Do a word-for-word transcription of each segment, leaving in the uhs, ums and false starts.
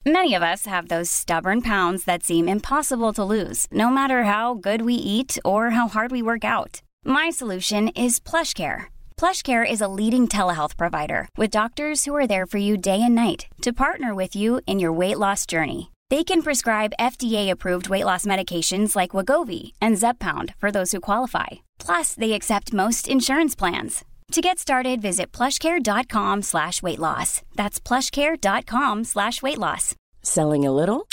Many of us have those stubborn pounds that seem impossible to lose, no matter how good we eat or how hard we work out. My solution is PlushCare. PlushCare is a leading telehealth provider with doctors who are there for you day and night to partner with you in your weight loss journey. They can prescribe F D A-approved weight loss medications like Wegovy and Zepbound for those who qualify. Plus, they accept most insurance plans. To get started, visit plushcare.com slash weight loss. That's plushcare.com slash weight loss. Selling a little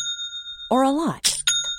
or a lot?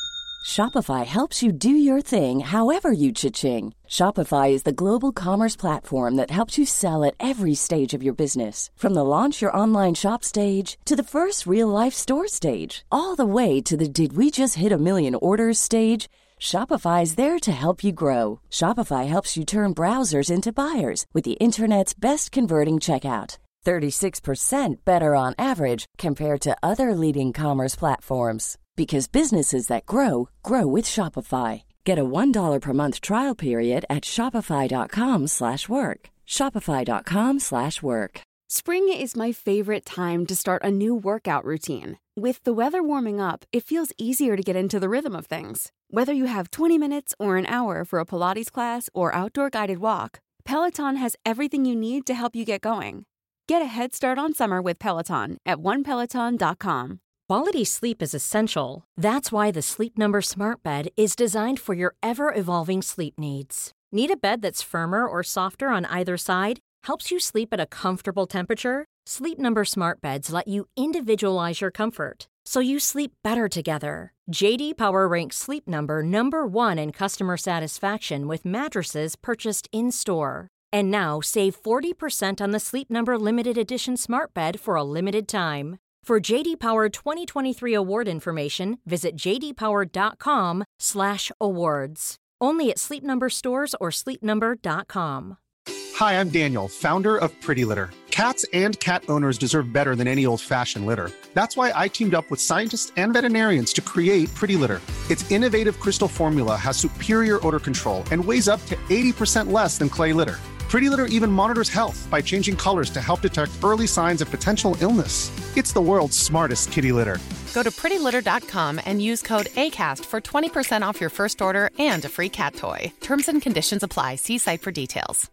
Shopify helps you do your thing however you cha-ching. Shopify is the global commerce platform that helps you sell at every stage of your business. From the launch your online shop stage to the first real-life store stage, all the way to the did we just hit a million orders stage. Shopify is there to help you grow. Shopify helps you turn browsers into buyers with the internet's best converting checkout. thirty-six percent better on average compared to other leading commerce platforms. Because businesses that grow, grow with Shopify. Get a one dollar per month trial period at shopify.com slash work. Shopify.com slash work. Spring is my favorite time to start a new workout routine. With the weather warming up, it feels easier to get into the rhythm of things. Whether you have twenty minutes or an hour for a Pilates class or outdoor guided walk, Peloton has everything you need to help you get going. Get a head start on summer with Peloton at one peloton dot com. Quality sleep is essential. That's why the Sleep Number Smart Bed is designed for your ever-evolving sleep needs. Need a bed that's firmer or softer on either side? Helps you sleep at a comfortable temperature? Sleep Number Smart Beds let you individualize your comfort, so you sleep better together. J D Power ranks Sleep Number number one in customer satisfaction with mattresses purchased in-store. And now, save forty percent on the Sleep Number Limited Edition Smart Bed for a limited time. For J D Power twenty twenty-three award information, visit jdpower.com slash awards. Only at Sleep Number stores or sleep number dot com. Hi, I'm Daniel, founder of Pretty Litter. Cats and cat owners deserve better than any old-fashioned litter. That's why I teamed up with scientists and veterinarians to create Pretty Litter. Its innovative crystal formula has superior odor control and weighs up to eighty percent less than clay litter. Pretty Litter even monitors health by changing colors to help detect early signs of potential illness. It's the world's smartest kitty litter. Go to pretty litter dot com and use code ACAST for twenty percent off your first order and a free cat toy. Terms and conditions apply. See site for details.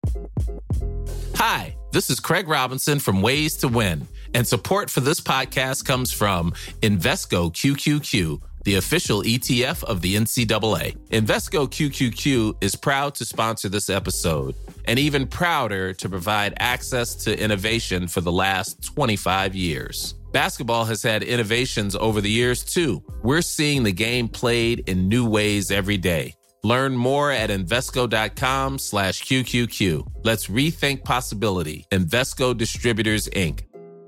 Hi, this is Craig Robinson from Ways to Win, and support for this podcast comes from Invesco Q Q Q, the official E T F of the N C double A. Invesco Q Q Q is proud to sponsor this episode, and even prouder to provide access to innovation for the last twenty-five years. Basketball has had innovations over the years, too. We're seeing the game played in new ways every day. Learn more at Invesco.com slash QQQ. Let's rethink possibility. Invesco Distributors, Incorporated.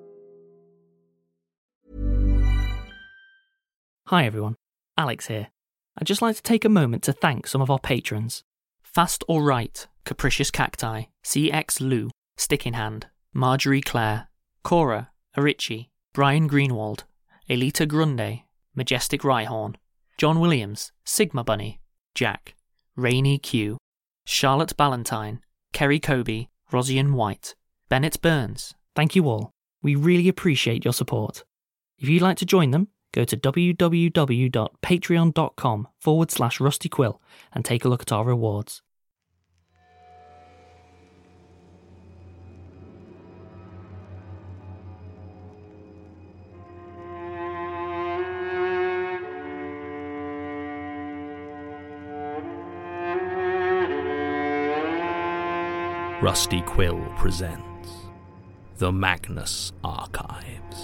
Hi everyone, Alex here. I'd just like to take a moment to thank some of our patrons. Fast or Right, Capricious Cacti, C X Lou, Stick in Hand, Marjorie Clare, Cora, Arichi, Brian Greenwald, Elita Grunde, Majestic Rhyhorn, John Williams, Sigma Bunny, Jack, Rainy Q, Charlotte Ballantyne, Kerry Kobe, Rosian White, Bennett Burns. Thank you all. We really appreciate your support. If you'd like to join them, go to www.patreon.com forward slash Rusty Quill and take a look at our rewards. Rusty Quill presents The Magnus Archives.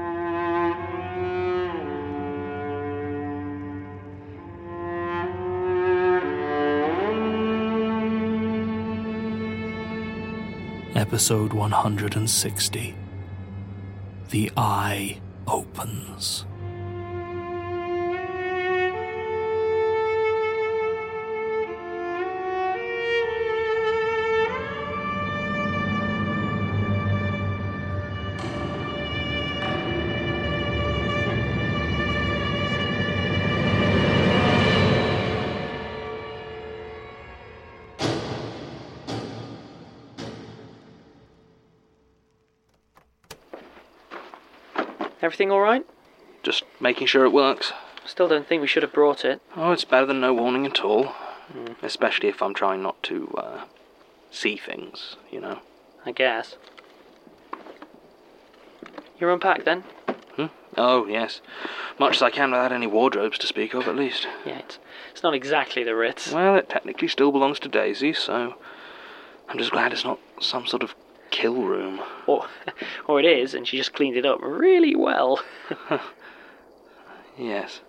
Episode one hundred sixty. The Eye Opens. Everything all right? Just making sure it works. Still don't think we should have brought it. Oh, it's better than no warning at all. Mm. Especially if I'm trying not to, uh, see things, you know. I guess. You're unpacked then? Hmm? Oh, yes. Much as I can without any wardrobes to speak of, at least. Yeah, it's, it's not exactly the Ritz. Well, it technically still belongs to Daisy, so I'm just glad it's not some sort of kill room. Or, or it is, and she just cleaned it up really well. Yes.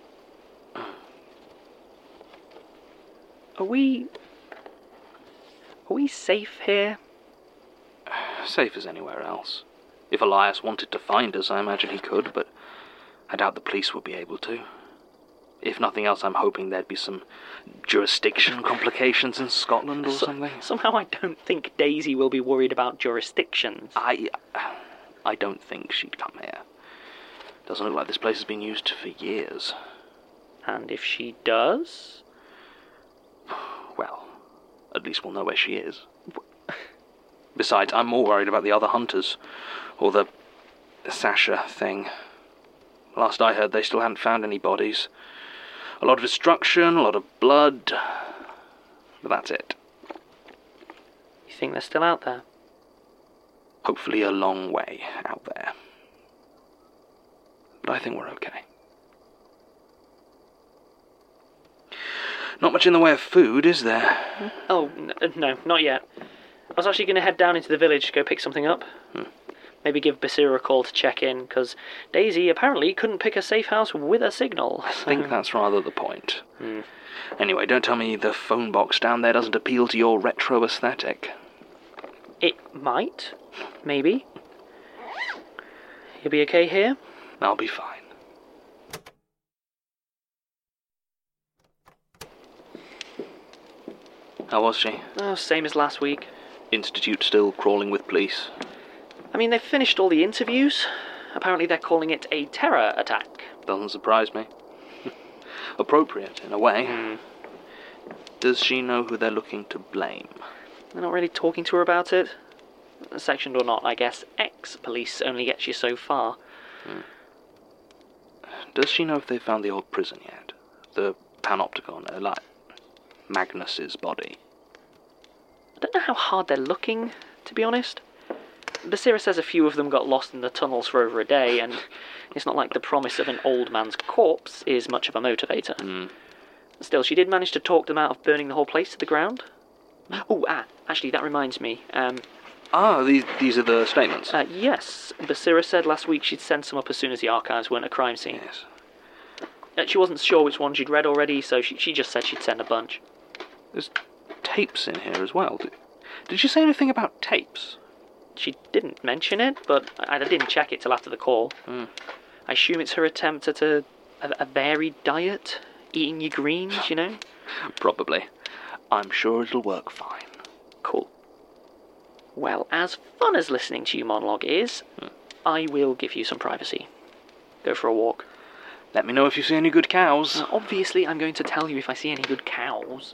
Are we... Are we safe here? Safe as anywhere else. If Elias wanted to find us, I imagine he could, but I doubt the police would be able to. If nothing else, I'm hoping there'd be some jurisdiction complications in Scotland or so, something. Somehow I don't think Daisy will be worried about jurisdictions. I... I don't think she'd come here. Doesn't look like this place has been used for years. And if she does? Well, at least we'll know where she is. Besides, I'm more worried about the other hunters. Or the... the Sasha thing. Last I heard, they still hadn't found any bodies. A lot of destruction, a lot of blood. But that's it. You think they're still out there? Hopefully a long way out there. But I think we're okay. Not much in the way of food, is there? Oh, n- no, not yet. I was actually going to head down into the village to go pick something up. Hmm. Maybe give Basira a call to check in, because Daisy apparently couldn't pick a safe house with a signal. I think that's rather the point. Hmm. Anyway, don't tell me the phone box down there doesn't appeal to your retro aesthetic. It might. Maybe. You'll be okay here? I'll be fine. How was she? Oh, same as last week. Institute still crawling with police? I mean, they've finished all the interviews. Apparently they're calling it a terror attack. Doesn't surprise me. Appropriate, in a way. Hmm. Does she know who they're looking to blame? They're not really talking to her about it. Sectioned or not, I guess ex-police only gets you so far. Hmm. Does she know if they've found the old prison yet? The Panopticon, uh, like Magnus's body? I don't know how hard they're looking, to be honest. Basira says a few of them got lost in the tunnels for over a day, and it's not like the promise of an old man's corpse is much of a motivator. Mm. Still, she did manage to talk them out of burning the whole place to the ground. Oh, ah, actually, that reminds me. Um, ah, these these are the statements? Uh, yes. Basira said last week she'd send some up as soon as the archives weren't a crime scene. Yes. Uh, she wasn't sure which ones she'd read already, so she, she just said she'd send a bunch. There's tapes in here as well. Did, did she say anything about tapes? She didn't mention it, but I, I didn't check it till after the call. Mm. I assume it's her attempt at a, a, a varied diet, eating your greens, you know? Probably. I'm sure it'll work fine. Cool. Well, as fun as listening to you monologue is, mm. I will give you some privacy. Go for a walk. Let me know if you see any good cows. Uh, obviously, I'm going to tell you if I see any good cows.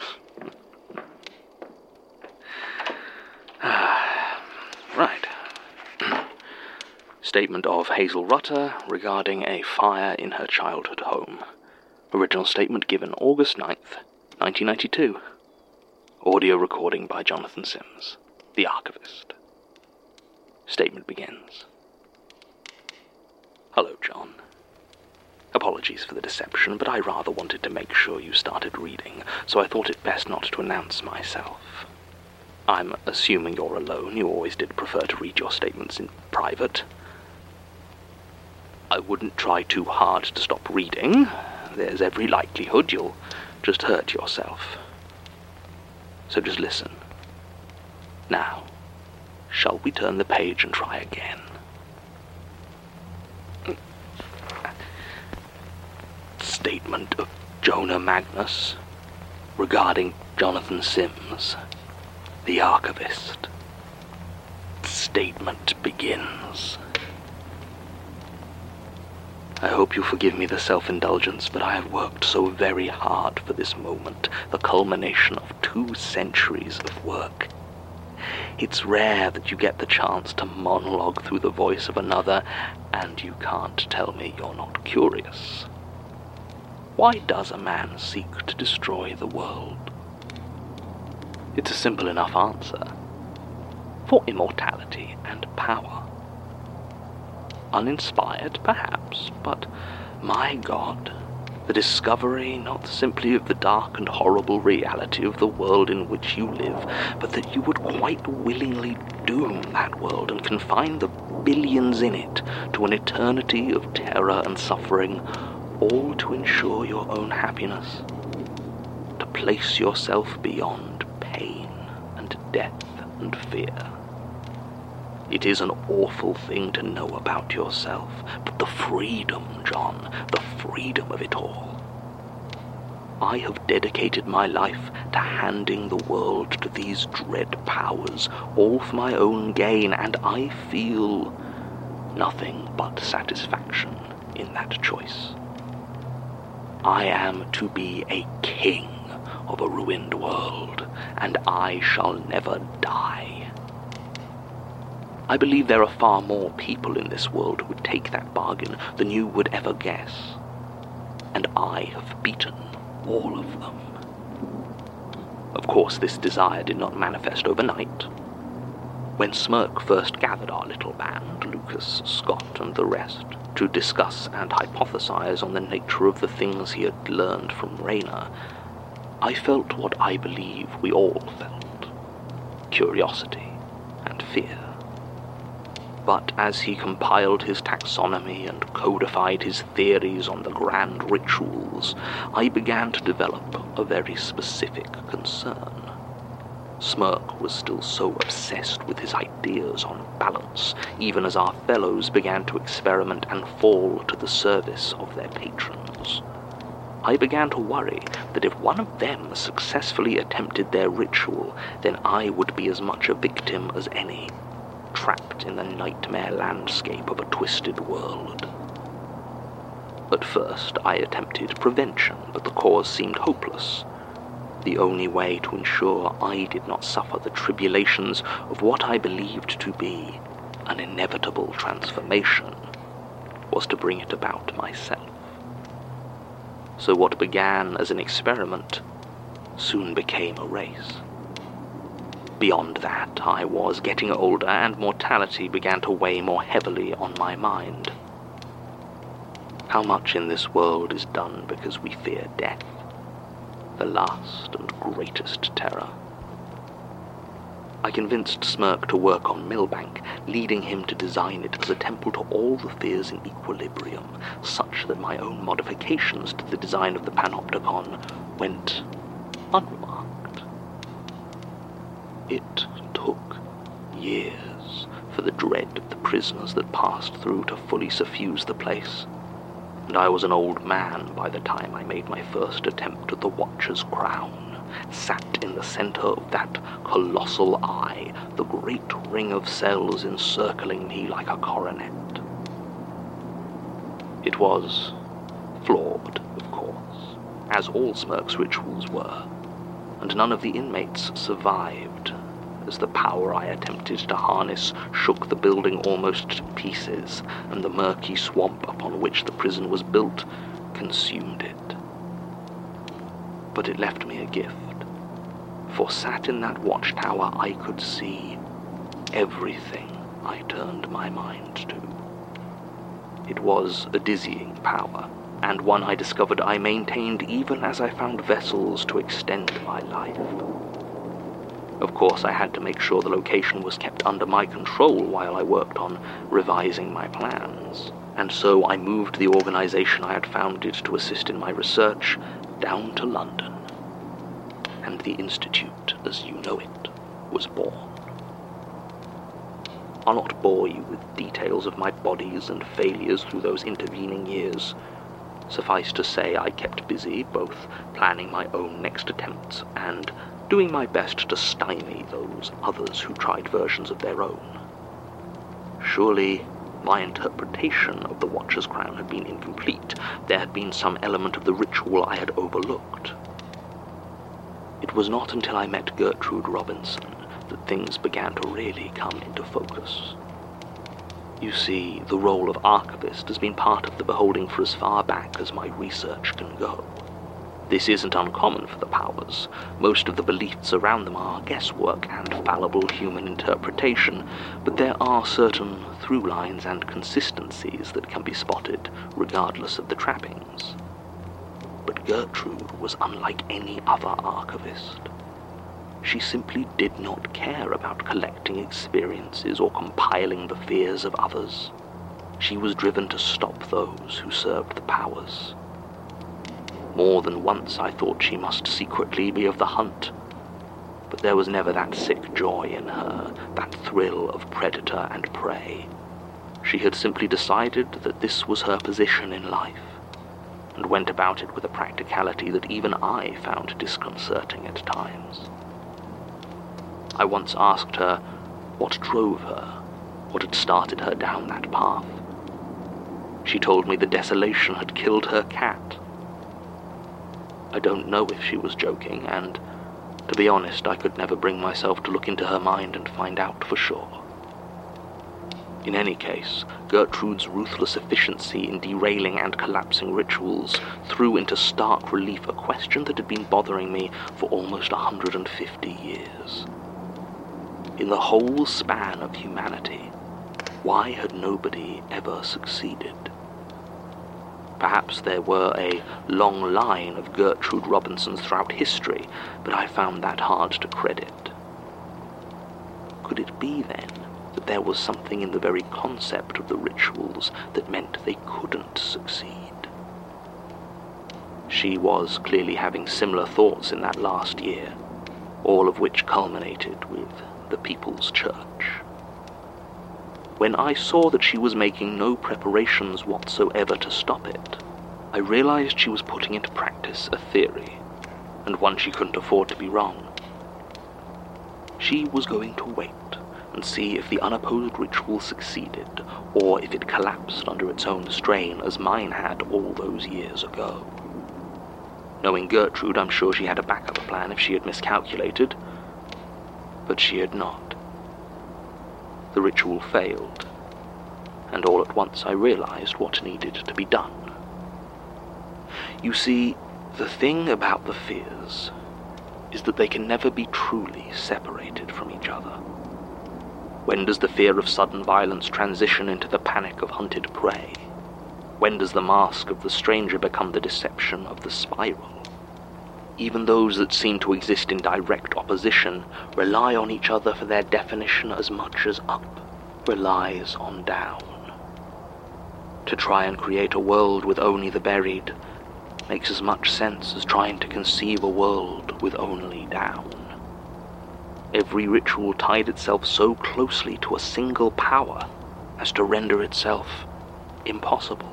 Right. Statement of Hazel Rutter regarding a fire in her childhood home. Original statement given August ninth, nineteen ninety-two. Audio recording by Jonathan Sims, the archivist. Statement begins. Hello, John. Apologies for the deception, but I rather wanted to make sure you started reading, so I thought it best not to announce myself. I'm assuming you're alone. You always did prefer to read your statements in private. I wouldn't try too hard to stop reading. There's every likelihood you'll just hurt yourself. So just listen. Now, shall we turn the page and try again? Statement of Jonah Magnus regarding Jonathan Sims, the archivist. Statement begins. I hope you forgive me the self-indulgence, but I have worked so very hard for this moment, the culmination of two centuries of work. It's rare that you get the chance to monologue through the voice of another, and you can't tell me you're not curious. Why does a man seek to destroy the world? It's a simple enough answer. For immortality and power. Uninspired, perhaps, but my God, the discovery not simply of the dark and horrible reality of the world in which you live, but that you would quite willingly doom that world and confine the billions in it to an eternity of terror and suffering, all to ensure your own happiness, to place yourself beyond pain and death and fear. It is an awful thing to know about yourself, but the freedom, John, the freedom of it all. I have dedicated my life to handing the world to these dread powers, all for my own gain, and I feel nothing but satisfaction in that choice. I am to be a king of a ruined world, and I shall never die. I believe there are far more people in this world who would take that bargain than you would ever guess, and I have beaten all of them. Of course, this desire did not manifest overnight. When Smirk first gathered our little band, Lucas, Scott, and the rest, to discuss and hypothesize on the nature of the things he had learned from Rayna, I felt what I believe we all felt: curiosity and fear. But as he compiled his taxonomy and codified his theories on the grand rituals, I began to develop a very specific concern. Smirk was still so obsessed with his ideas on balance, even as our fellows began to experiment and fall to the service of their patrons. I began to worry that if one of them successfully attempted their ritual, then I would be as much a victim as any, trapped in the nightmare landscape of a twisted world. At first, I attempted prevention, but the cause seemed hopeless. The only way to ensure I did not suffer the tribulations of what I believed to be an inevitable transformation was to bring it about myself. So what began as an experiment soon became a race. Beyond that, I was getting older, and mortality began to weigh more heavily on my mind. How much in this world is done because we fear death, the last and greatest terror? I convinced Smirk to work on Milbank, leading him to design it as a temple to all the fears in equilibrium, such that my own modifications to the design of the Panopticon went unremarked. It took years for the dread of the prisoners that passed through to fully suffuse the place, and I was an old man by the time I made my first attempt at the Watcher's crown, sat in the center of that colossal eye, the great ring of cells encircling me like a coronet. It was flawed, of course, as all Smirk's rituals were, and none of the inmates survived, as the power I attempted to harness shook the building almost to pieces, and the murky swamp upon which the prison was built consumed it. But it left me a gift, for sat in that watchtower I could see everything I turned my mind to. It was a dizzying power, and one I discovered I maintained even as I found vessels to extend my life. Of course, I had to make sure the location was kept under my control while I worked on revising my plans, and so I moved the organization I had founded to assist in my research down to London, and the Institute, as you know it, was born. I'll not bore you with details of my bodies and failures through those intervening years. Suffice to say, I kept busy, both planning my own next attempts and doing my best to stymie those others who tried versions of their own. Surely, my interpretation of the Watcher's Crown had been incomplete. There had been some element of the ritual I had overlooked. It was not until I met Gertrude Robinson, that things began to really come into focus. You see, the role of archivist has been part of the Beholding for as far back as my research can go. This isn't uncommon for the powers. Most of the beliefs around them are guesswork and fallible human interpretation, but there are certain through lines and consistencies that can be spotted regardless of the trappings. But Gertrude was unlike any other archivist. She simply did not care about collecting experiences or compiling the fears of others. She was driven to stop those who served the powers. More than once I thought she must secretly be of the hunt, but there was never that sick joy in her, that thrill of predator and prey. She had simply decided that this was her position in life, and went about it with a practicality that even I found disconcerting at times. I once asked her what drove her, what had started her down that path. She told me the desolation had killed her cat. I don't know if she was joking, and, to be honest, I could never bring myself to look into her mind and find out for sure. In any case, Gertrude's ruthless efficiency in derailing and collapsing rituals threw into stark relief a question that had been bothering me for almost a hundred and fifty years. In the whole span of humanity, why had nobody ever succeeded? Perhaps there were a long line of Gertrude Robinsons throughout history, but I found that hard to credit. Could it be, then, that there was something in the very concept of the rituals that meant they couldn't succeed? She was clearly having similar thoughts in that last year, all of which culminated with the People's Church. When I saw that she was making no preparations whatsoever to stop it, I realized she was putting into practice a theory, and one she couldn't afford to be wrong. She was going to wait and see if the unopposed ritual succeeded, or if it collapsed under its own strain as mine had all those years ago. Knowing Gertrude, I'm sure she had a backup plan if she had miscalculated, but she had not. The ritual failed, and all at once I realized what needed to be done. You see, the thing about the fears is that they can never be truly separated from each other. When does the fear of sudden violence transition into the panic of hunted prey? When does the mask of the stranger become the deception of the spiral? Even those that seem to exist in direct opposition rely on each other for their definition as much as up relies on down. To try and create a world with only the buried makes as much sense as trying to conceive a world with only down. Every ritual tied itself so closely to a single power as to render itself impossible.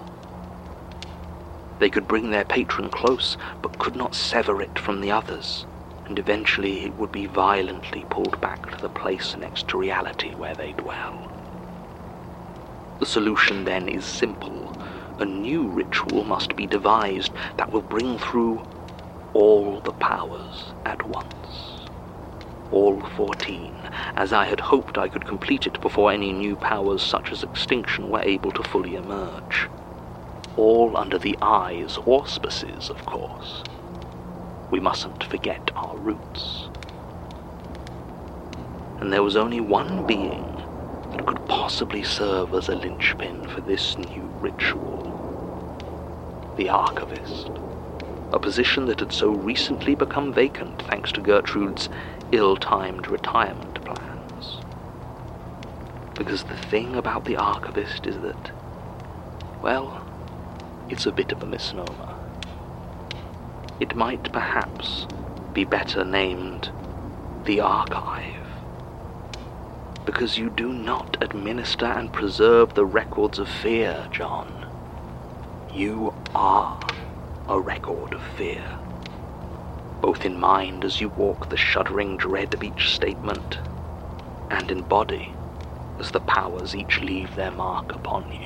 They could bring their patron close, but could not sever it from the others, and eventually it would be violently pulled back to the place next to reality where they dwell. The solution then is simple. A new ritual must be devised that will bring through all the powers at once. All fourteen, as I had hoped I could complete it before any new powers such as extinction were able to fully emerge. All under the Eye's auspices, of course. We mustn't forget our roots. And there was only one being that could possibly serve as a linchpin for this new ritual. The Archivist, a position that had so recently become vacant thanks to Gertrude's ill-timed retirement plans. Because the thing about the Archivist is that, well, it's a bit of a misnomer. It might perhaps be better named the Archive. Because you do not administer and preserve the records of fear, John. You are a record of fear, both in mind as you walk the shuddering dread of each statement, and in body as the powers each leave their mark upon you.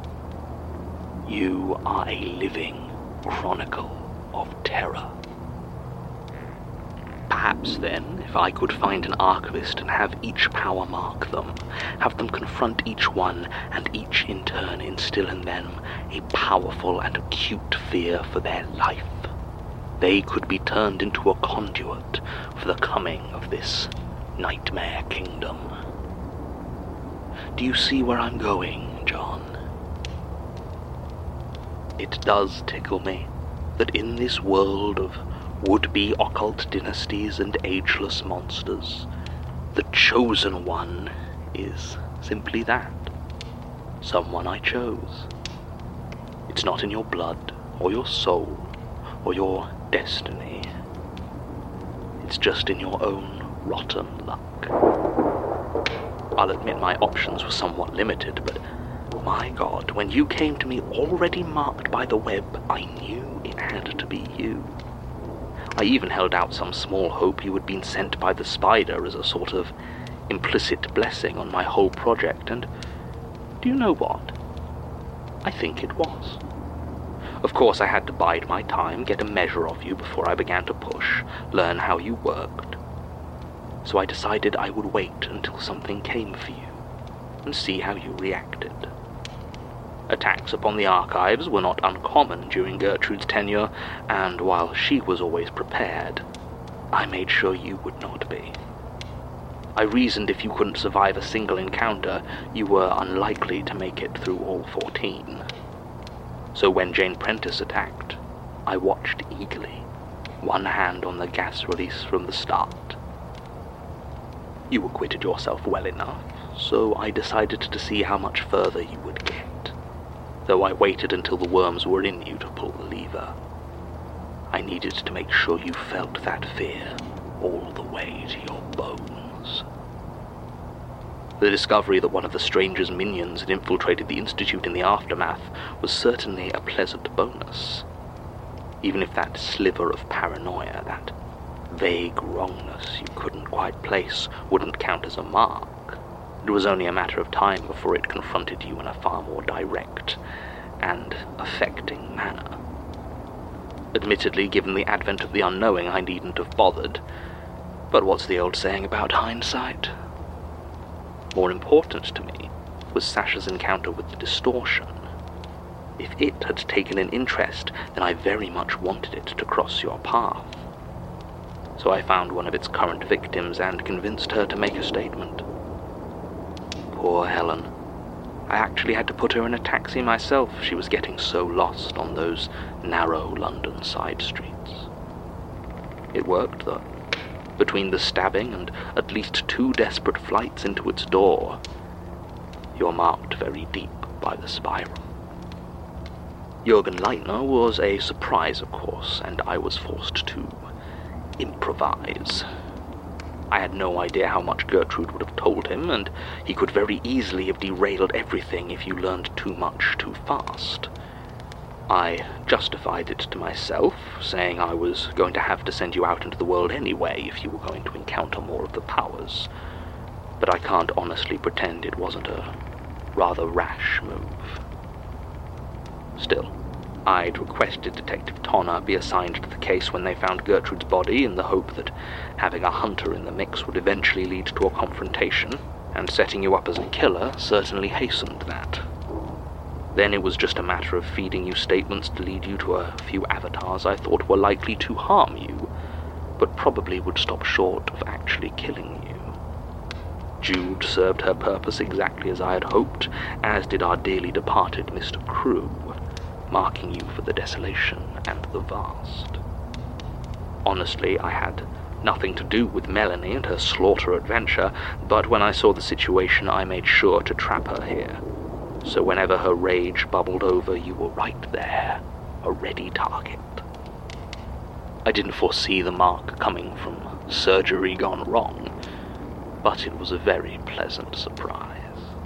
You are a living chronicle of terror. Perhaps then, if I could find an archivist and have each power mark them, have them confront each one, and each in turn instill in them a powerful and acute fear for their life, they could be turned into a conduit for the coming of this nightmare kingdom. Do you see where I'm going, John? It does tickle me that in this world of would-be occult dynasties and ageless monsters, the chosen one is simply that. Someone I chose. It's not in your blood, or your soul, or your destiny. It's just in your own rotten luck. I'll admit my options were somewhat limited, but my God, when you came to me already marked by the web, I knew it had to be you. I even held out some small hope you had been sent by the spider as a sort of implicit blessing on my whole project, and do you know what? I think it was. Of course, I had to bide my time, get a measure of you before I began to push, learn how you worked. So I decided I would wait until something came for you, and see how you reacted. Attacks upon the archives were not uncommon during Gertrude's tenure, and while she was always prepared, I made sure you would not be. I reasoned if you couldn't survive a single encounter, you were unlikely to make it through all fourteen. So when Jane Prentice attacked, I watched eagerly, one hand on the gas release from the start. You acquitted yourself well enough, so I decided to see how much further you would get, though I waited until the worms were in you to pull the lever. I needed to make sure you felt that fear all the way to your bones. The discovery that one of the stranger's minions had infiltrated the Institute in the aftermath was certainly a pleasant bonus, even if that sliver of paranoia, that vague wrongness you couldn't quite place, wouldn't count as a mark. It was only a matter of time before it confronted you in a far more direct and affecting manner. Admittedly, given the advent of the unknowing, I needn't have bothered, but what's the old saying about hindsight? More important to me was Sasha's encounter with the distortion. If it had taken an interest, then I very much wanted it to cross your path. So I found one of its current victims and convinced her to make a statement. Poor Helen. I actually had to put her in a taxi myself. She was getting so lost on those narrow London side streets. It worked, though. Between the stabbing and at least two desperate flights into its door, you're marked very deep by the spiral. Jürgen Leitner was a surprise, of course, and I was forced to improvise. I had no idea how much Gertrude would have told him, and he could very easily have derailed everything if you learned too much too fast. I justified it to myself, saying I was going to have to send you out into the world anyway if you were going to encounter more of the powers, but I can't honestly pretend it wasn't a rather rash move. Still, I'd requested Detective Tonner be assigned to the case when they found Gertrude's body in the hope that having a hunter in the mix would eventually lead to a confrontation, and setting you up as a killer certainly hastened that. Then it was just a matter of feeding you statements to lead you to a few avatars I thought were likely to harm you, but probably would stop short of actually killing you. Jude served her purpose exactly as I had hoped, as did our dearly departed Mister Crew, marking you for the desolation and the vast. Honestly, I had nothing to do with Melanie and her slaughter adventure, but when I saw the situation, I made sure to trap her here. So whenever her rage bubbled over, you were right there, a ready target. I didn't foresee the mark coming from surgery gone wrong, but it was a very pleasant surprise.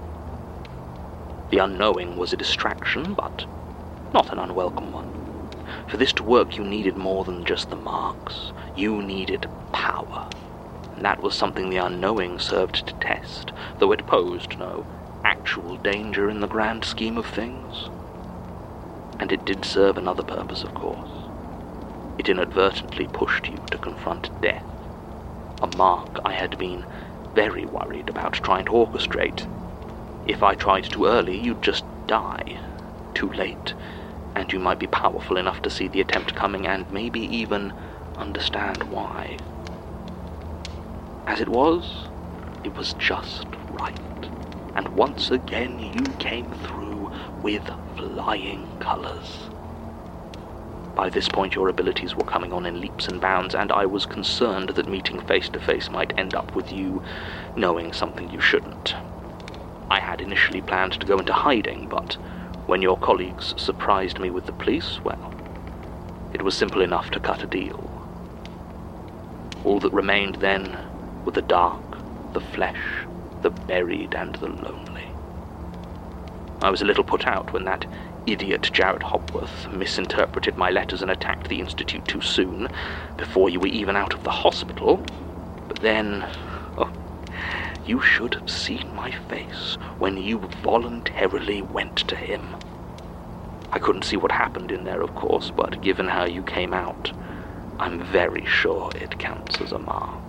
The unknowing was a distraction, but not an unwelcome one. For this to work, you needed more than just the marks. You needed power, and that was something the unknowing served to test, though it posed no actual danger in the grand scheme of things. And it did serve another purpose, of course. It inadvertently pushed you to confront death A mark I had been very worried about trying to orchestrate. If I tried too early, you'd just die. Too late, and you might be powerful enough to see the attempt coming and maybe even understand why. As it was, it was just right. And once again you came through with flying colours. By this point your abilities were coming on in leaps and bounds, and I was concerned that meeting face to face might end up with you knowing something you shouldn't. I had initially planned to go into hiding, but when your colleagues surprised me with the police, well, it was simple enough to cut a deal. All that remained then were the dark, the flesh, the buried, and the lonely. I was a little put out when that idiot Jarrett Hopworth misinterpreted my letters and attacked the Institute too soon, before you were even out of the hospital. But then, oh, you should have seen my face when you voluntarily went to him. I couldn't see what happened in there, of course, but given how you came out, I'm very sure it counts as a mark.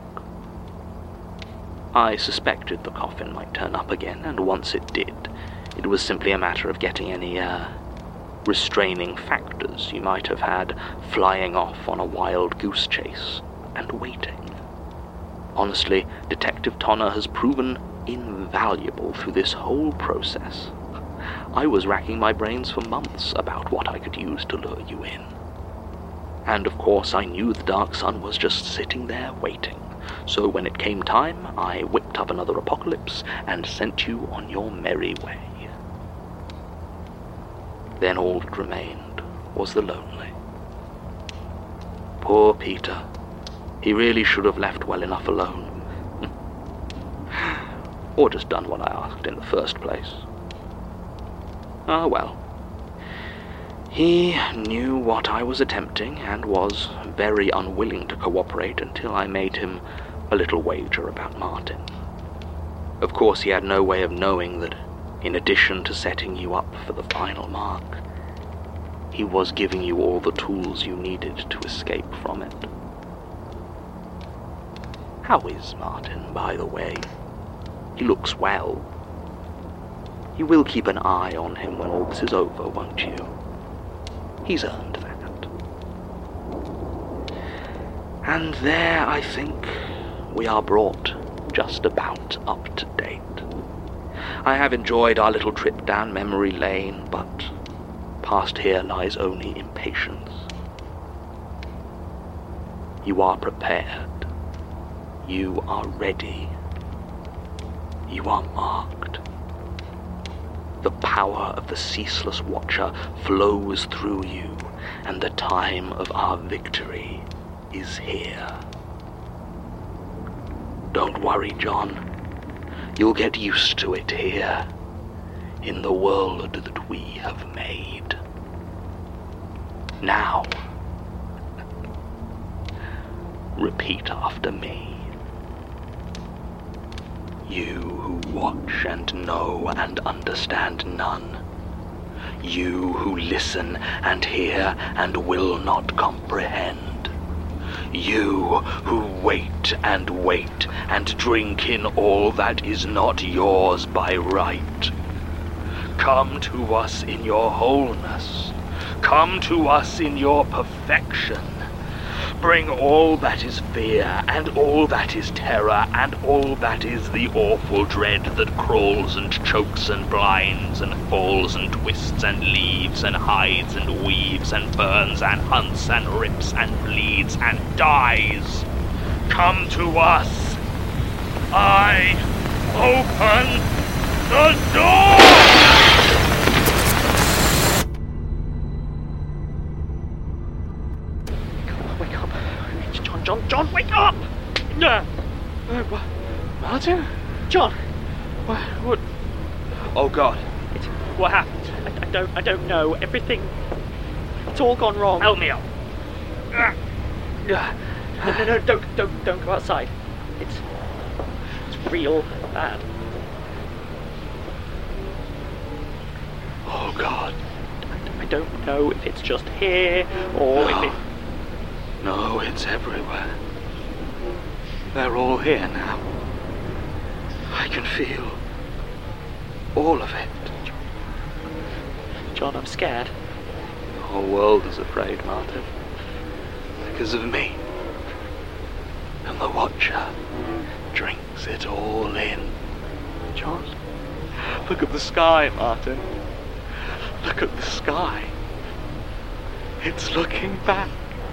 I suspected the coffin might turn up again, and once it did, it was simply a matter of getting any, uh, restraining factors you might have had flying off on a wild goose chase, and waiting. Honestly, Detective Tonner has proven invaluable through this whole process. I was racking my brains for months about what I could use to lure you in. And of course I knew the Dark Sun was just sitting there waiting, so when it came time, I whipped up another apocalypse and sent you on your merry way. Then all that remained was the lonely. Poor Peter. He really should have left well enough alone. Or just done what I asked in the first place. Ah, well. He knew what I was attempting and was very unwilling to cooperate until I made him a little wager about Martin. Of course, he had no way of knowing that, in addition to setting you up for the final mark, he was giving you all the tools you needed to escape from it. How is Martin, by the way? He looks well. You will keep an eye on him when all this is over, won't you? He's earned that. And there, I think, we are brought just about up to date. I have enjoyed our little trip down memory lane, but past here lies only impatience. You are prepared. You are ready. You are marked. The power of the ceaseless watcher flows through you, and the time of our victory is here. Don't worry, John. You'll get used to it here, in the world that we have made. Now, repeat after me. You who watch and know and understand none. You who listen and hear and will not comprehend. You who wait and wait and drink in all that is not yours by right. Come to us in your wholeness. Come to us in your perfection. Bring all that is fear, and all that is terror, and all that is the awful dread that crawls and chokes and blinds and falls and twists and leaves and hides and weaves and burns and hunts and rips and bleeds and dies. Come to us. I open the door! John, John, wake up! Uh, uh, Martin? John! What? What? Oh, God. It's, what happened? I, I don't I don't know. Everything... It's all gone wrong. Help me up. Uh, no, no, no, don't, don't, don't go outside. It's... It's real bad. Oh, God. I, I don't know if it's just here, or no. if it... No, it's everywhere. They're all here now. I can feel all of it. John, I'm scared. The whole world is afraid, Martin. Because of me. And the Watcher drinks it all in. John? Look at the sky, Martin. Look at the sky. It's looking back.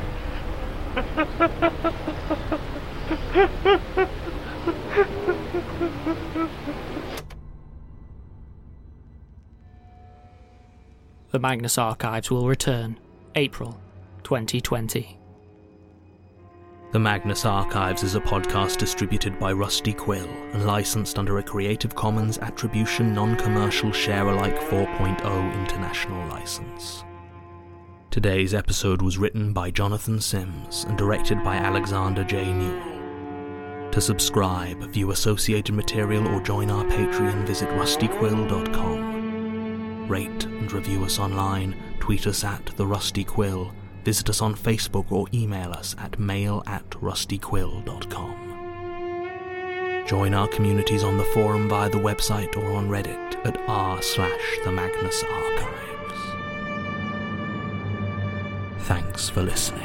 The Magnus Archives will return, April twenty twenty. The Magnus Archives is a podcast distributed by Rusty Quill and licensed under a Creative Commons Attribution Non-Commercial Share-alike four point oh international license. Today's episode was written by Jonathan Sims and directed by Alexander J. Newell. To subscribe, view associated material or join our Patreon, visit rusty quill dot com. Rate and review us online, tweet us at The Rusty Quill, visit us on Facebook or email us at mail at rusty quill dot com. Join our communities on the forum via the website or on Reddit at r slash the Magnus Archives. Thanks for listening.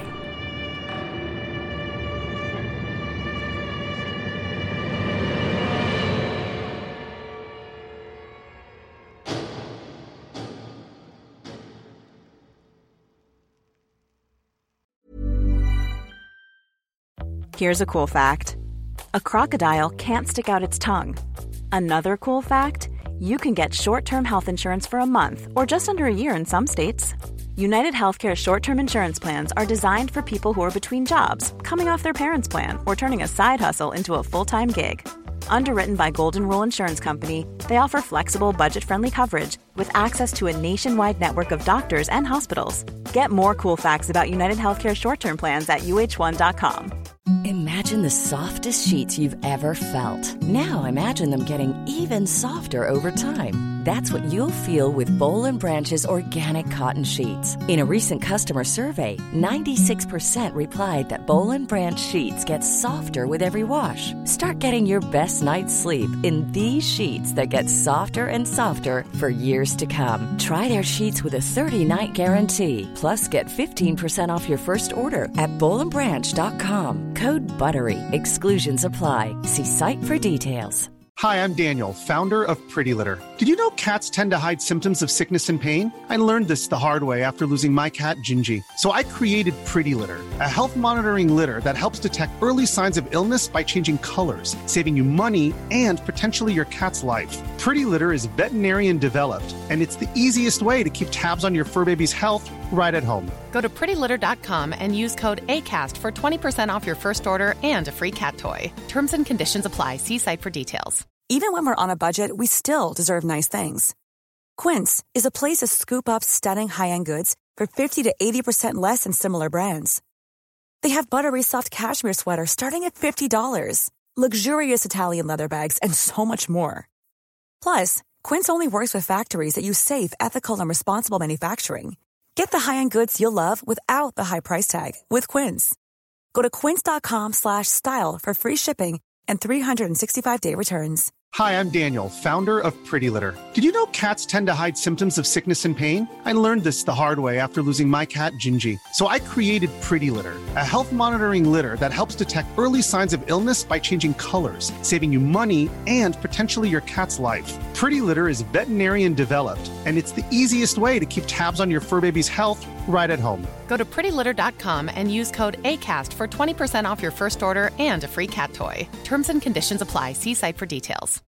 Here's a cool fact. A crocodile can't stick out its tongue. Another cool fact, you can get short-term health insurance for a month or just under a year in some states. United Healthcare short-term insurance plans are designed for people who are between jobs, coming off their parents' plan, or turning a side hustle into a full-time gig. Underwritten by Golden Rule Insurance Company, they offer flexible, budget-friendly coverage with access to a nationwide network of doctors and hospitals. Get more cool facts about United Healthcare short-term plans at U H one dot com. Imagine the softest sheets you've ever felt. Now imagine them getting even softer over time. That's what you'll feel with Boll and Branch's organic cotton sheets. In a recent customer survey, ninety-six percent replied that Boll and Branch sheets get softer with every wash. Start getting your best night's sleep in these sheets that get softer and softer for years to come. Try their sheets with a thirty-night guarantee. Plus, get fifteen percent off your first order at boll and branch dot com. Code BUTTERY. Exclusions apply. See site for details. Hi, I'm Daniel, founder of Pretty Litter. Did you know cats tend to hide symptoms of sickness and pain? I learned this the hard way after losing my cat, Gingy. So I created Pretty Litter, a health monitoring litter that helps detect early signs of illness by changing colors, saving you money and potentially your cat's life. Pretty Litter is veterinarian developed, and it's the easiest way to keep tabs on your fur baby's health right at home. Go to pretty litter dot com and use code ACAST for twenty percent off your first order and a free cat toy. Terms and conditions apply. See site for details. Even when we're on a budget, we still deserve nice things. Quince is a place to scoop up stunning high-end goods for fifty to eighty percent less than similar brands. They have buttery soft cashmere sweaters starting at fifty dollars, luxurious Italian leather bags, and so much more. Plus, Quince only works with factories that use safe, ethical, and responsible manufacturing. Get the high-end goods you'll love without the high price tag with Quince. Go to quince dot com slash style for free shipping and three sixty-five day returns. Hi, I'm Daniel, founder of Pretty Litter. Did you know cats tend to hide symptoms of sickness and pain? I learned this the hard way after losing my cat, Gingy. So I created Pretty Litter, a health monitoring litter that helps detect early signs of illness by changing colors, saving you money and potentially your cat's life. Pretty Litter is veterinarian developed, and it's the easiest way to keep tabs on your fur baby's health right at home. Go to pretty litter dot com and use code ACAST for twenty percent off your first order and a free cat toy. Terms and conditions apply. See site for details.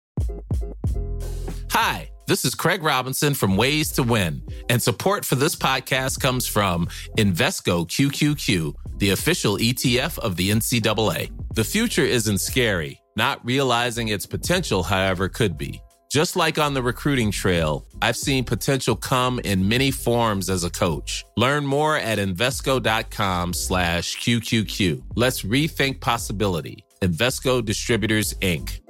Hi, this is Craig Robinson from Ways to Win, and support for this podcast comes from Invesco Q Q Q, the official E T F of the N C double A. The future isn't scary. Not realizing its potential, however, could be. Just like on the recruiting trail, I've seen potential come in many forms as a coach. Learn more at Invesco.com slash QQQ. Let's rethink possibility. Invesco Distributors, Incorporated.